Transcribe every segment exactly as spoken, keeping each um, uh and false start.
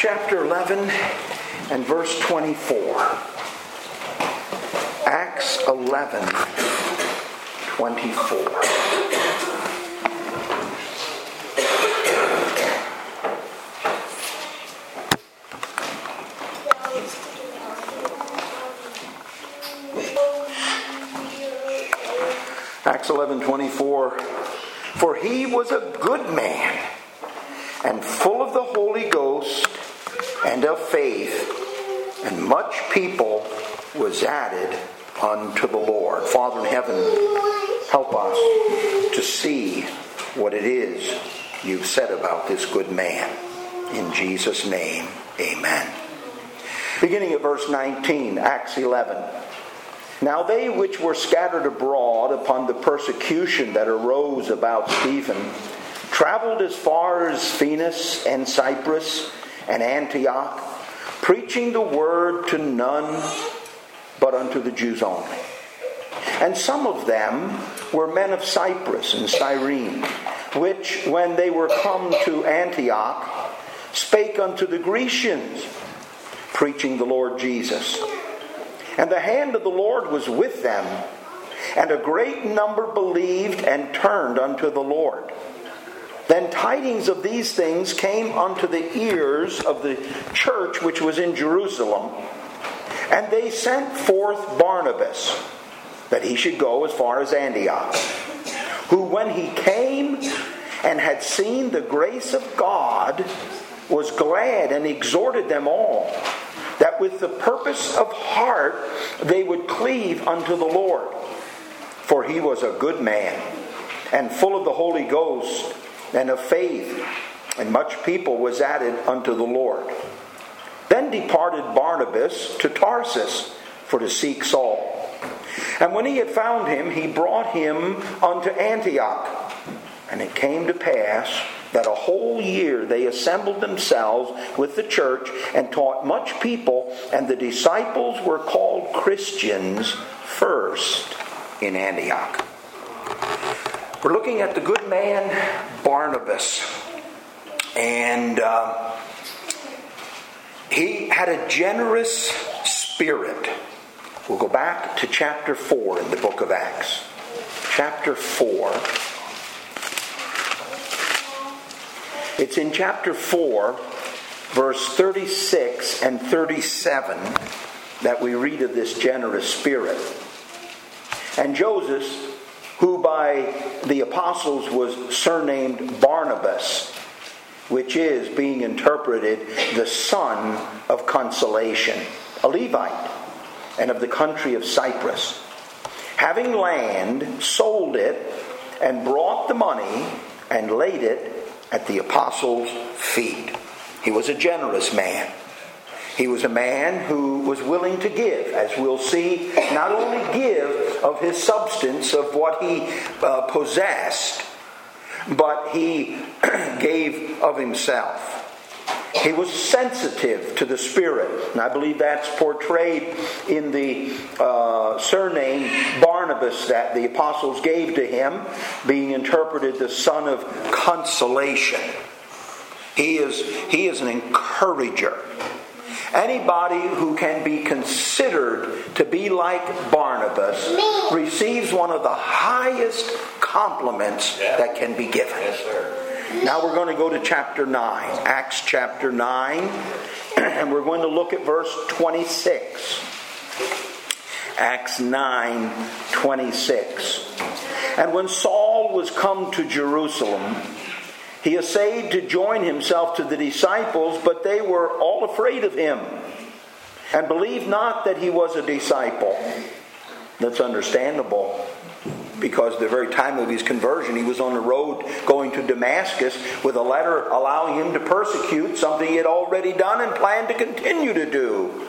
chapter eleven and verse twenty-four. Acts eleven, twenty-four. Acts eleven, twenty-four. For he was a good man, and full of the Holy Ghost and of faith, and much people was added unto the Lord. Father in heaven, help us to see what it is you've said about this good man. In Jesus' name, amen. Beginning at verse nineteen, Acts eleven. Now they which were scattered abroad upon the persecution that arose about Stephen traveled as far as Phoenix and Cyprus and Antioch, preaching the word to none but unto the Jews only. And some of them were men of Cyprus and Cyrene, which, when they were come to Antioch, spake unto the Grecians, preaching the Lord Jesus. And the hand of the Lord was with them, and a great number believed and turned unto the Lord. Then tidings of these things came unto the ears of the church which was in Jerusalem, and they sent forth Barnabas, that he should go as far as Antioch, who when he came and had seen the grace of God, was glad and exhorted them all, that with the purpose of heart they would cleave unto the Lord. For he was a good man, and full of the Holy Ghost and of faith, and much people was added unto the Lord. Then departed Barnabas to Tarsus for to seek Saul. And when he had found him, he brought him unto Antioch. And it came to pass that a whole year they assembled themselves with the church and taught much people, and the disciples were called Christians first in Antioch. We're looking at the good man Barnabas, and uh, he had a generous spirit. We'll go back to chapter four in the book of Acts. Chapter four. It's in chapter four, verse thirty-six and thirty-seven, that we read of this generous spirit. And Joseph, who by the apostles was surnamed Barnabas, which is, being interpreted, the son of consolation, a Levite, and of the country of Cyprus, having land, sold it, and brought the money, and laid it at the apostles' feet. He was a generous man. He was a man who was willing to give, as we'll see, not only give of his substance, of what he uh, possessed, but he gave of himself. He was sensitive to the Spirit. And I believe that's portrayed in the uh, surname Barnabas that the apostles gave to him, being interpreted the son of consolation. He is, he is an encourager. Anybody who can be considered to be like Barnabas receives one of the highest compliments yeah. that can be given. Yes, sir. Now we're going to go to chapter nine, Acts chapter nine, and we're going to look at verse twenty-six. Acts nine, twenty-six. And when Saul was come to Jerusalem, he essayed to join himself to the disciples, but they were all afraid of him, and believed not that he was a disciple. That's understandable, because the very time of his conversion, he was on the road going to Damascus with a letter allowing him to persecute something he had already done and planned to continue to do.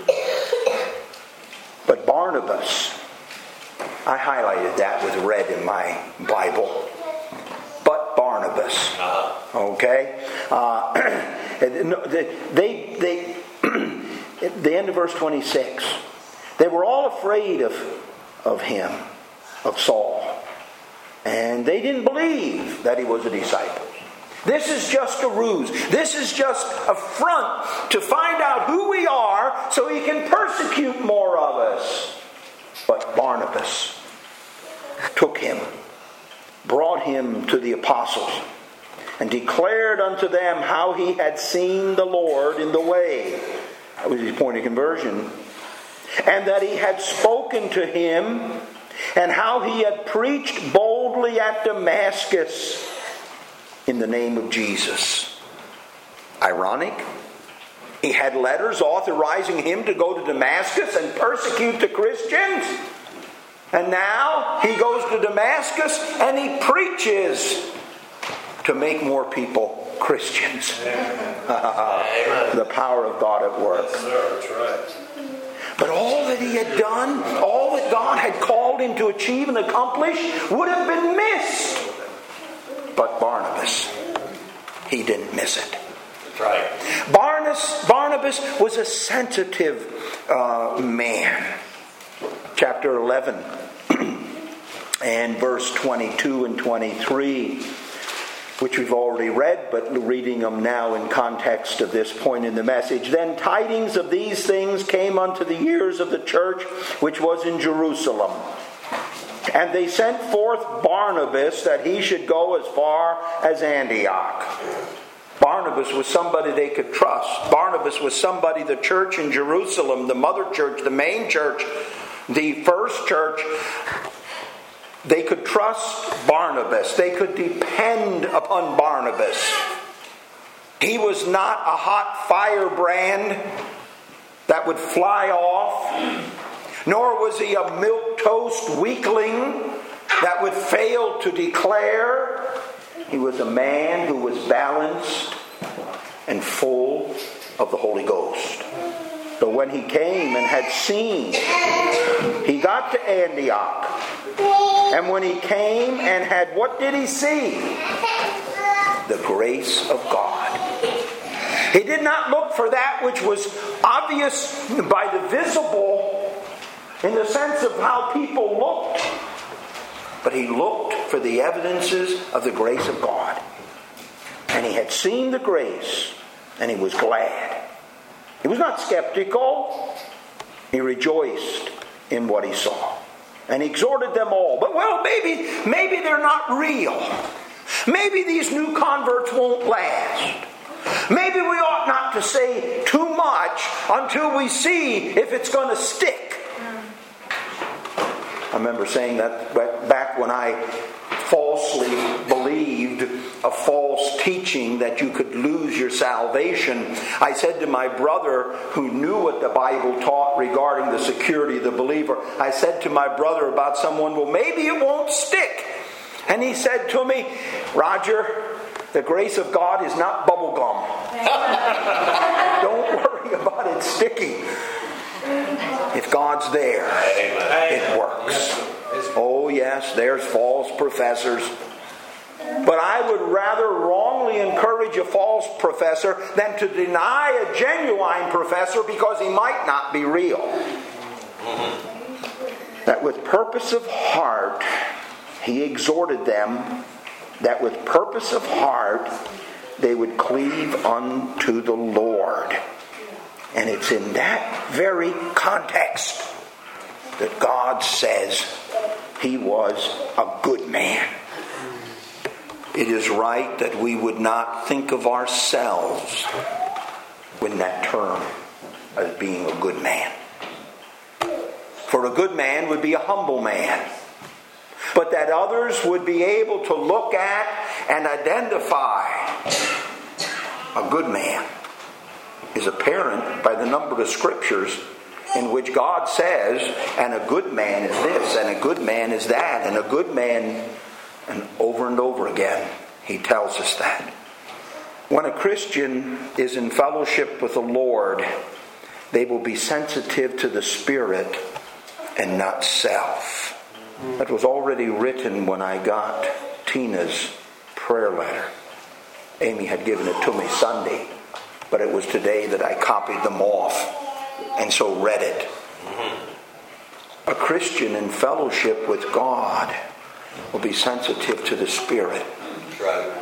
But Barnabas, I highlighted that with red in my Bible. But Barnabas, okay? Uh, they, they, at the end of verse twenty-six, they were all afraid of, of him, of Saul. And they didn't believe that he was a disciple. This is just a ruse. This is just a front to find out who we are so he can persecute more of us. But Barnabas took him, brought him to the apostles, and declared unto them how he had seen the Lord in the way. That was his point of conversion. And that he had spoken to him, and how he had preached boldly at Damascus in the name of Jesus. Ironic. He had letters authorizing him to go to Damascus and persecute the Christians. And now he goes to Damascus and he preaches to make more people Christians. The power of God at work. Yes, sir, that's right. But all that he had done, all that God had called him to achieve and accomplish would have been missed. But Barnabas, he didn't miss it. That's right. Barnabas, Barnabas was a sensitive uh, man. Chapter eleven and verse twenty-two and twenty-three, which we've already read, but reading them now in context of this point in the message. Then tidings of these things came unto the ears of the church which was in Jerusalem. And they sent forth Barnabas that he should go as far as Antioch. Barnabas was somebody they could trust. Barnabas was somebody the church in Jerusalem, the mother church, the main church, the first church, they could trust Barnabas. They could depend upon Barnabas. He was not a hot firebrand that would fly off. Nor was he a milquetoast weakling that would fail to declare. He was a man who was balanced and full of the Holy Ghost. So when he came and had seen, he got to Antioch. And when he came and had, what did he see? The grace of God. He did not look for that which was obvious by the visible, in the sense of how people looked. But he looked for the evidences of the grace of God. And he had seen the grace, and he was glad. He was not skeptical. He rejoiced in what he saw. And he exhorted them all. But well, maybe, maybe they're not real. Maybe these new converts won't last. Maybe we ought not to say too much until we see if it's going to stick. I remember saying that back when I falsely believed a false teaching that you could lose your salvation. I said to my brother, who knew what the Bible taught regarding the security of the believer, I said to my brother about someone, well, maybe it won't stick. And he said to me, Roger, the grace of God is not bubble gum. Don't worry about it sticking. If God's there, it works. Oh yes, there's false professors. But I would rather wrongly encourage a false professor than to deny a genuine professor because he might not be real. That with purpose of heart, he exhorted them that with purpose of heart they would cleave unto the Lord. And it's in that very context that God says he was a good man. It is right that we would not think of ourselves in that term as being a good man. For a good man would be a humble man. But that others would be able to look at and identify a good man is apparent by the number of scriptures in which God says, and a good man is this, and a good man is that, and a good man, and over and over again he tells us that. When a Christian is in fellowship with the Lord, they will be sensitive to the Spirit and not self. That was already written when I got Tina's prayer letter. Amy had given it to me Sunday, but it was today that I copied them off and so read it. Mm-hmm. A Christian in fellowship with God will be sensitive to the Spirit. Right.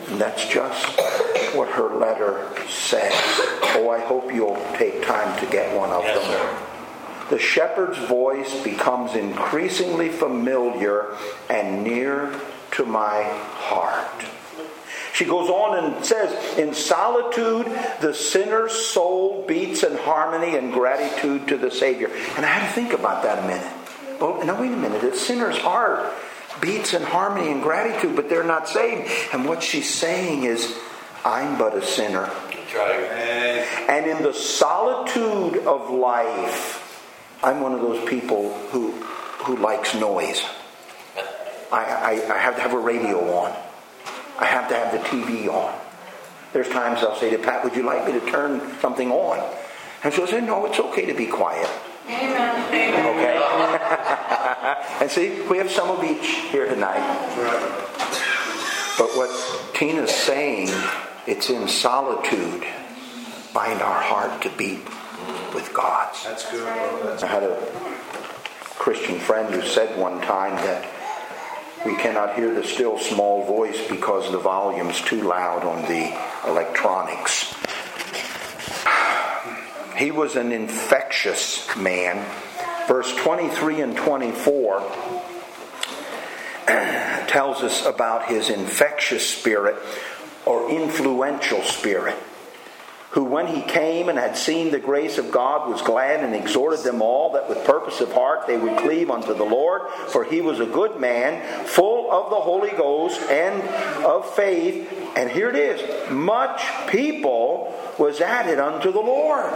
And that's just what her letter says. Oh, I hope you'll take time to get one of Yes, them. sir. The shepherd's voice becomes increasingly familiar and near to my heart. She goes on and says, in solitude, the sinner's soul beats in harmony and gratitude to the Savior. And I had to think about that a minute. Well, now wait a minute. The sinner's heart beats in harmony and gratitude, but they're not saved. And what she's saying is, I'm but a sinner. That's right. And in the solitude of life, I'm one of those people who who likes noise. I, I, I have to have a radio on. I have to have the T V on. There's times I'll say to Pat, would you like me to turn something on? And she'll say, no, it's okay to be quiet. Amen. Okay? And see, we have some of each here tonight. But what Tina's saying, it's in solitude, find our heart to beat with God's. That's good, brother. I had a Christian friend who said one time that we cannot hear the still small voice because the volume's too loud on the electronics. He was an infectious man. Verse twenty-three and twenty-four tells us about his infectious spirit or influential spirit, who when he came and had seen the grace of God was glad and exhorted them all that with purpose of heart they would cleave unto the Lord, for he was a good man, full of the Holy Ghost and of faith. And here it is, much people was added unto the Lord.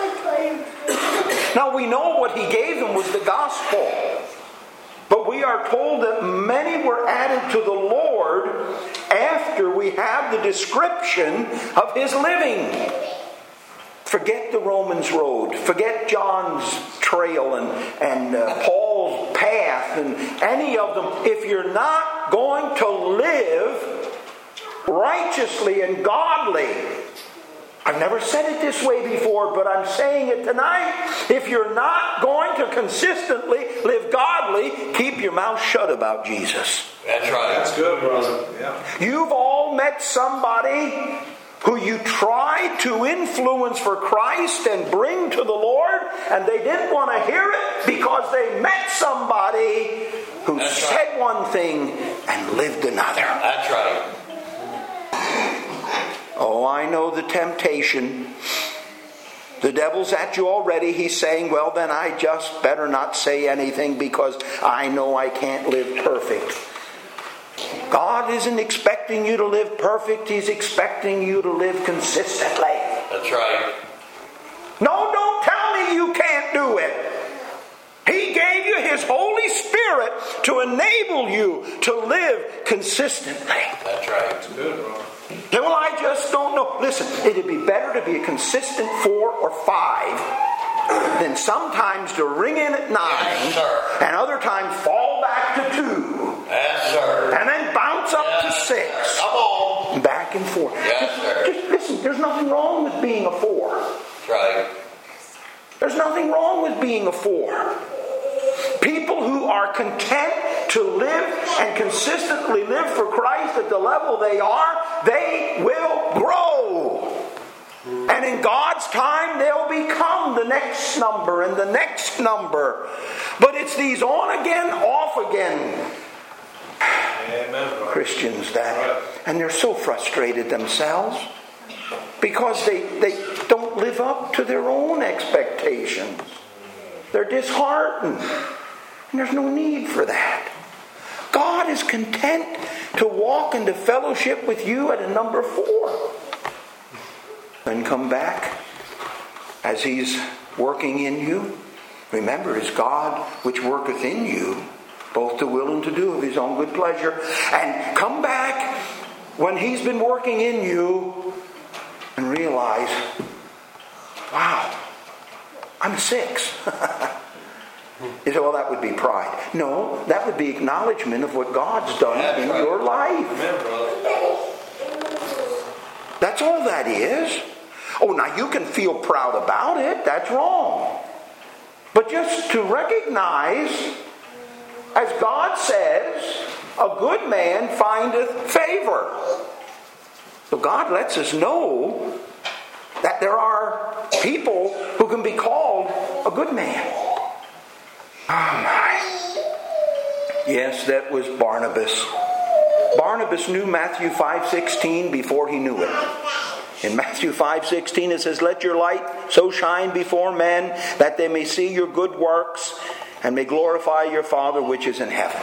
Now we know what he gave them was the gospel. But we are told that many were added to the Lord after we have the description of his living. Forget the Romans road. Forget John's trail and, and uh, Paul's path and any of them. If you're not going to live righteously and godly, I've never said it this way before, but I'm saying it tonight. If you're not going to consistently live godly, keep your mouth shut about Jesus. That's right. That's good, brother. Yeah. You've all met somebody who you tried to influence for Christ and bring to the Lord, and they didn't want to hear it because they met somebody who That's said right. one thing and lived another. That's right. Oh, I know the temptation. The devil's at you already. He's saying, well, then I just better not say anything because I know I can't live perfect. God isn't expecting you to live perfect. He's expecting you to live consistently. That's right. No, don't tell me you can't do it. He gave you His Holy Spirit to enable you to live consistently. That's right. That's good, brother. Well, I just don't know. Listen, it'd be better to be a consistent four or five than sometimes to ring in at nine Yes, sir. and other times fall back to two Yes, sir. and then bounce up Yes, to six. sir. Come on. Back and forth. Yes, just, sir. just listen, there's nothing wrong with being a four. That's right. There's nothing wrong with being a four. People who are content to live and consistently live for Christ at the level they are, they will grow. And in God's time, they'll become the next number and the next number. But it's these on again, off again Amen, brother. Christians that, and they're so frustrated themselves because they, they don't live up to their own expectations. They're disheartened. And there's no need for that. God is content to walk into fellowship with you at a number four. Then come back as He's working in you. Remember, it's God which worketh in you, both to will and to do of His own good pleasure. And come back when He's been working in you and realize, wow, I'm a six. You say, well, that would be pride. No, that would be acknowledgement of what God's done That's in right. your life. Amen, brother. That's all that is. Oh, now you can feel proud about it. That's wrong. But just to recognize, as God says, a good man findeth favor. So God lets us know that there are people who can be called a good man. Oh my. Yes, that was Barnabas. Barnabas knew Matthew five sixteen before he knew it. In Matthew five sixteen it says, "Let your light so shine before men that they may see your good works and may glorify your Father which is in heaven."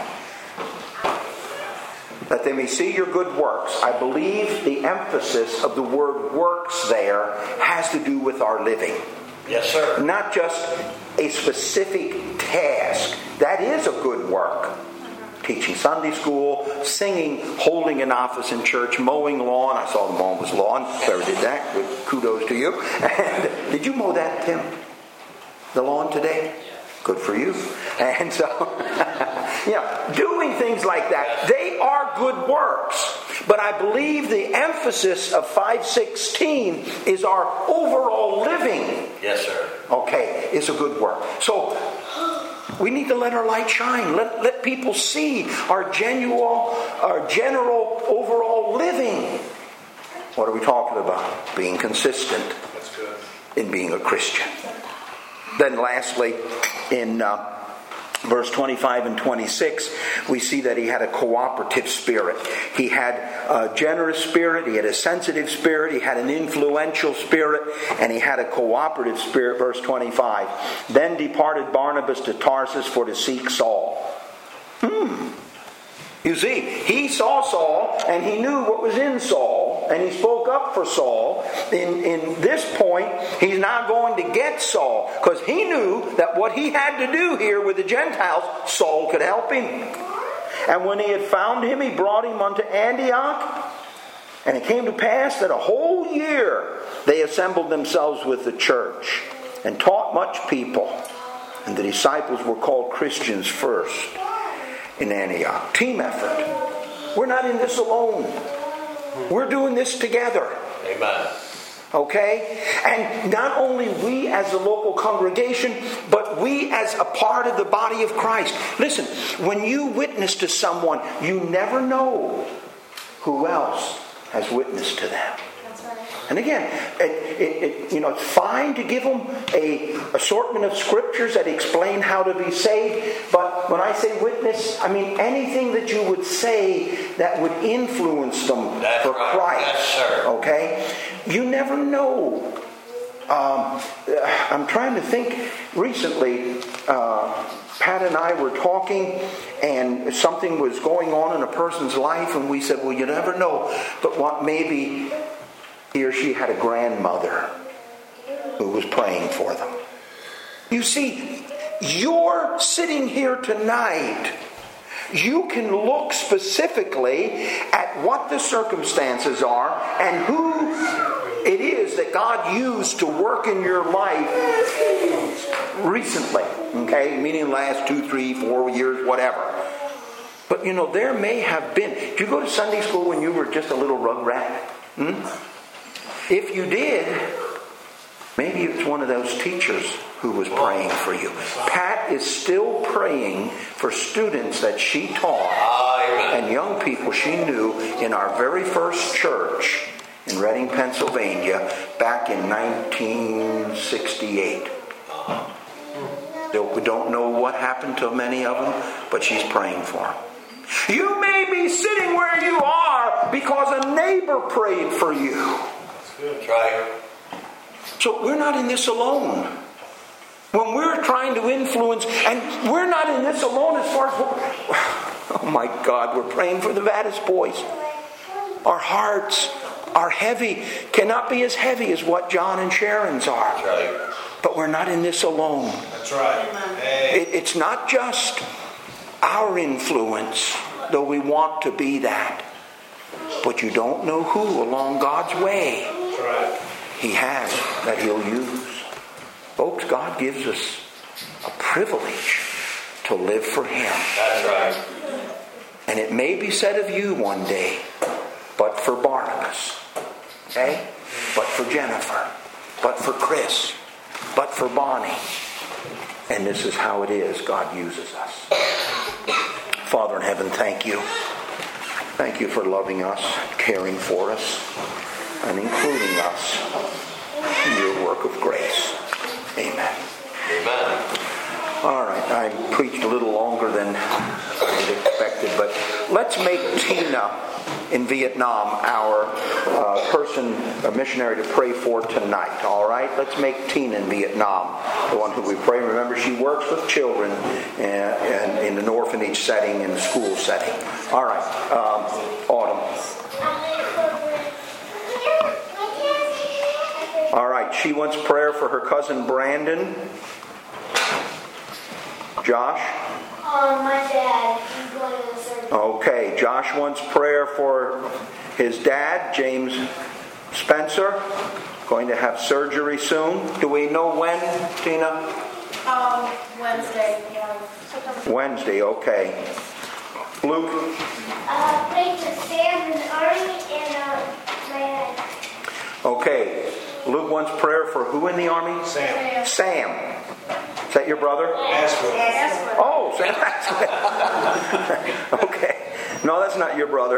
That they may see your good works. I believe the emphasis of the word works there has to do with our living. Yes, sir. Not just a specific task. That is a good work. Teaching Sunday school, singing, holding an office in church, mowing lawn. I saw the mow was lawn. Whoever did that, good kudos to you. And did you mow that, Tim? The lawn today? Good for you. And so, yeah, doing things like that, they are good works. But I believe the emphasis of five sixteen is our overall living. Yes, sir. Okay, is a good work. So, we need to let our light shine. Let, let people see our genuine, our general overall living. What are we talking about? Being consistent That's good. in being a Christian. Then lastly, in uh, verse twenty-five and twenty-six, we see that he had a cooperative spirit. He had a generous spirit, he had a sensitive spirit, he had an influential spirit, and he had a cooperative spirit, verse twenty-five. Then departed Barnabas to Tarsus for to seek Saul. Hmm. You see, he saw Saul, and he knew what was in Saul, and he spoke up for Saul. In, in this point, he's now going to get Saul, because he knew that what he had to do here with the Gentiles, Saul could help him. And when he had found him, he brought him unto Antioch. And it came to pass that a whole year they assembled themselves with the church, and taught much people. And the disciples were called Christians first in Antioch. Team effort. We're not in this alone. We're doing this together. Amen. Okay? And not only we as a local congregation, but we as a part of the body of Christ. Listen, when you witness to someone, you never know who else has witnessed to them. And again, it, it, it, you know, it's fine to give them a assortment of scriptures that explain how to be saved. But when I say witness, I mean anything that you would say that would influence them That's for right. Christ. Yes, sir. Okay? You never know. Um, I'm trying to think. Recently, uh, Pat and I were talking, and something was going on in a person's life, and we said, well, you never know. But what maybe he or she had a grandmother who was praying for them. You see, you're sitting here tonight. You can look specifically at what the circumstances are and who it is that God used to work in your life recently. Okay? Meaning last two, three, four years, whatever. But you know, there may have been... Did you go to Sunday school when you were just a little rug rat? Hmm? If you did, maybe it's one of those teachers who was praying for you. Pat is still praying for students that she taught and young people she knew in our very first church in Reading, Pennsylvania, back in nineteen sixty-eight. We don't know what happened to many of them, but she's praying for them. You may be sitting where you are because a neighbor prayed for you. That's right. So we're not in this alone. When we're trying to influence, and we're not in this alone as far as, oh my God, we're praying for the Vadas boys. Our hearts are heavy, cannot be as heavy as what John and Sharon's are. That's right. But we're not in this alone. That's right. Hey. It, it's not just our influence, though we want to be that. But you don't know who along God's way That's right. He has that He'll use. Folks, God gives us a privilege to live for Him. That's right. And it may be said of you one day, but for Barnabas, okay? But for Jennifer, but for Chris, but for Bonnie. And this is how it is God uses us. Father in heaven, thank you Thank you for loving us, caring for us, and including us in your work of grace. Amen. Amen. All right, I preached a little longer than I expected, but let's make Tina in Vietnam our uh, person, a missionary to pray for tonight. All right, let's make Tina in Vietnam the one who we pray. Remember, she works with children and, and in an orphanage setting, in a school setting. All right, um, Autumn. All right, she wants prayer for her cousin Brandon. Josh? Oh, my dad. He's going to the surgery. Okay, Josh wants prayer for his dad, James Spencer, going to have surgery soon. Do we know when, Tina? Um, Wednesday. Yeah. Wednesday, okay. Luke? Uh, pray for Sam and Arnie and uh, my Okay, Luke wants prayer for who in the army? Sam. Sam. Is that your brother? Ashford. Oh, Sam. Okay. No, that's not your brother.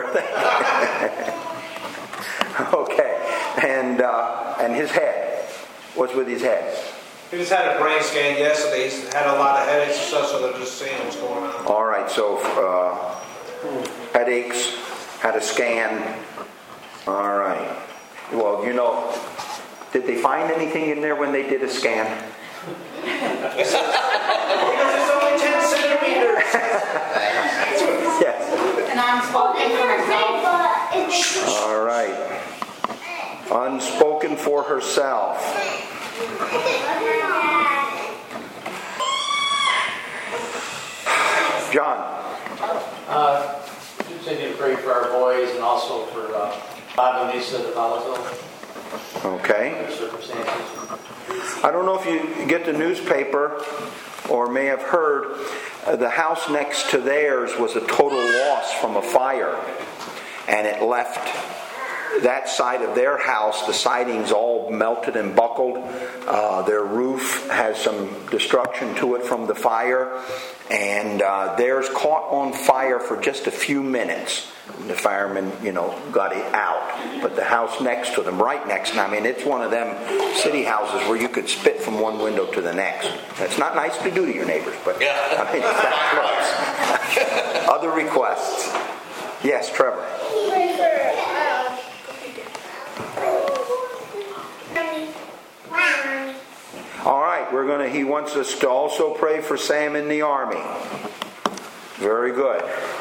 Okay. And uh, and his head. What's with his head? He just had a brain scan yesterday. He's had a lot of headaches and stuff, so they're just seeing what's going on. All right. So uh, headaches, had a scan. All right. Well, you know, did they find anything in there when they did a scan? Because it's only ten centimeters. Yes. And I'm spoken for myself. All right. Unspoken for herself. John. Uh, continue to pray for our boys and also for uh, Bob and Lisa de Palazo. Okay. Their circumstances. I don't know if you get the newspaper or may have heard, uh, the house next to theirs was a total loss from a fire. And it left that side of their house, the siding's all melted and buckled. Uh, their roof has some destruction to it from the fire. And uh, theirs caught on fire for just a few minutes. The firemen, you know, got it out. But the house next to them, right next, I mean, it's one of them city houses where you could spit from one window to the next. It's not nice to do to your neighbors, but Yeah. I mean, it's that close. Other requests? Yes, Trevor. Pray for uh, All right, we're going to, he wants us to also pray for Sam in the army. Very good.